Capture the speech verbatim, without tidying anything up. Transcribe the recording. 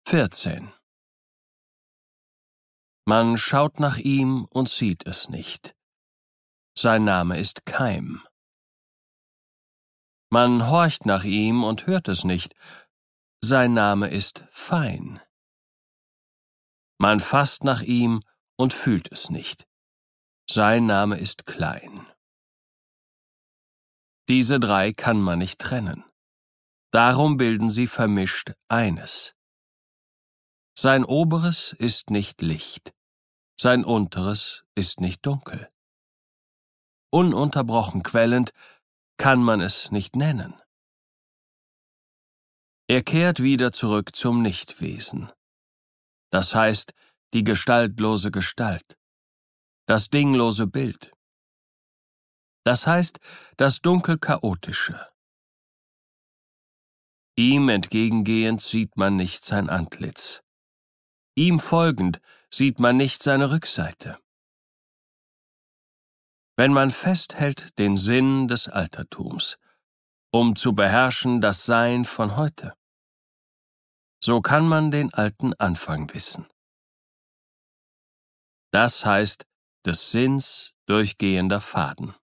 vierzehn. Man schaut nach ihm und sieht es nicht. Sein Name ist Keim. Man horcht nach ihm und hört es nicht. Sein Name ist Fein. Man fasst nach ihm und fühlt es nicht. Sein Name ist Klein. Diese drei kann man nicht trennen. Darum bilden sie vermischt eines. Sein Oberes ist nicht Licht. Sein Unteres ist nicht dunkel. Ununterbrochen quellend kann man es nicht nennen. Er kehrt wieder zurück zum Nichtwesen. Das heißt, die gestaltlose Gestalt, das dinglose Bild. Das heißt, das dunkel-chaotische. Ihm entgegengehend sieht man nicht sein Antlitz. Ihm folgend sieht man nicht seine Rückseite. Wenn man festhält den Sinn des Altertums, um zu beherrschen das Sein von heute, so kann man den alten Anfang wissen. Das heißt des Sinns durchgehender Faden.